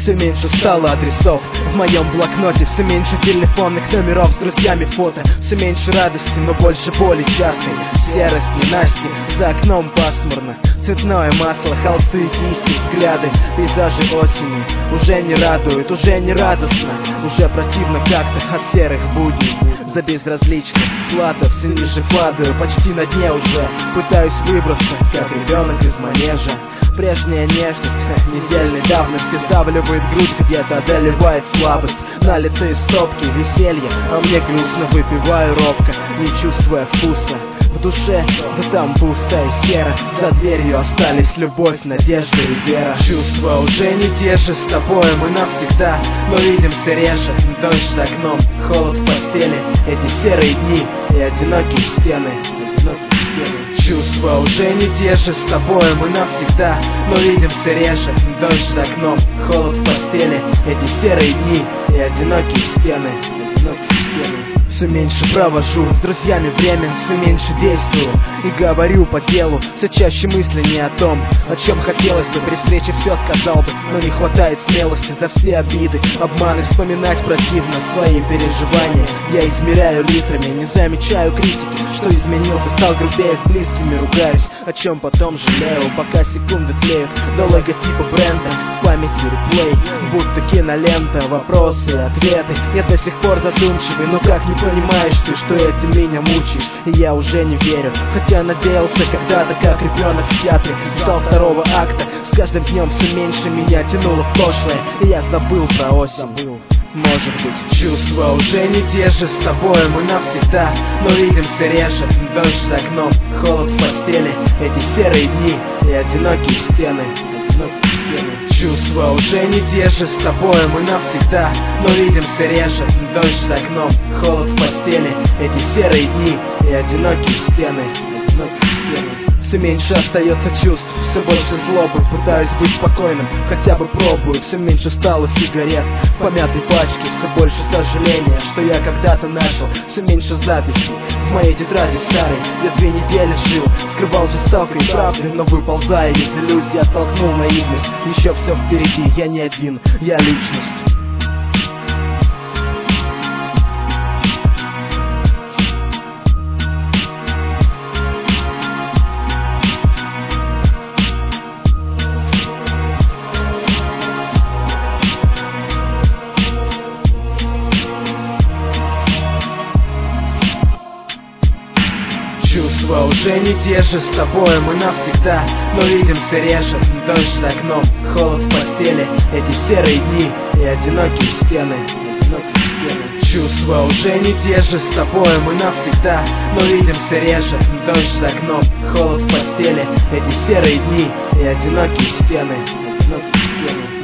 Все меньше стало адресов в моем блокноте, все меньше телефонных номеров с друзьями фото, все меньше радости, но больше боли частой. Серость, ненастье, за окном пасмурно, цветное масло, холсты, кисти, взгляды. Пейзажи осени уже не радуют, уже не радостно, уже противно как-то от серых будней. За безразличность плата все ниже падаю, почти на дне уже пытаюсь выбраться, как ребенок из манежа. Прежняя нежность недельной давности сдавливает грудь, где-то одолевает слабость. На лице стопки веселья, а мне грустно, выпиваю робко, не чувствуя вкуса. В душе, да там пусто и серо, за дверью остались любовь, надежда и вера. Чувства уже не те же, с тобой мы навсегда, но видимся реже. Дождь за окном, холод в постели, эти серые дни и одинокие стены. Чувства уже не те же, с тобой мы навсегда, но видимся реже. Дождь за окном, холод в постели, эти серые дни и одинокие стены. Все меньше провожу с друзьями время, все меньше действую и говорю по делу. Все чаще мысли не о том, о чем хотелось бы. При встрече все сказал бы, но не хватает смелости за все обиды, обманы. Вспоминать противно свои переживания. Я измеряю литрами, не замечаю критики, что изменился, стал грубее, с близкими ругаюсь, о чем потом жалею. Пока секунды тлеют до логотипа бренда, в памяти реплей, будто кинолента. Вопросы, ответы, я до сих пор задумчивый, но как не понимаешь ты, что этим меня мучаешь? И я уже не верю, хотя надеялся когда-то, как ребенок в театре, ждал второго акта. С каждым днем все меньше меня тянуло в прошлое, и я забыл про осень. Может быть, чувства уже не те же, с тобой мы навсегда, но видимся реже. Дождь за окном, холод в постели, эти серые дни и одинокие стены. Чувства уже не те же, с тобой мы навсегда, но видимся реже. Дождь за окном, холод в постели, эти серые дни и одинокие стены. Все меньше остается чувств, все больше злобы. Пытаюсь быть спокойным, хотя бы пробую. Все меньше стало сигарет в помятой пачке, все больше сожаления, что я когда-то начал. Все меньше записей в моей тетради старой. Я 2 недели жил, скрывал жестокой правды, но выползая из иллюзий, оттолкнул наивность. Еще все впереди, я не один, я личность. Чувства уже не те же, с тобой мы навсегда, но видимся реже. Дождь за окном, холод в постели, эти серые дни и одинокие стены. Чувства уже не те же, с тобой мы навсегда, но видимся реже. Дождь за окном, холод в постели, эти серые дни и одинокие стены.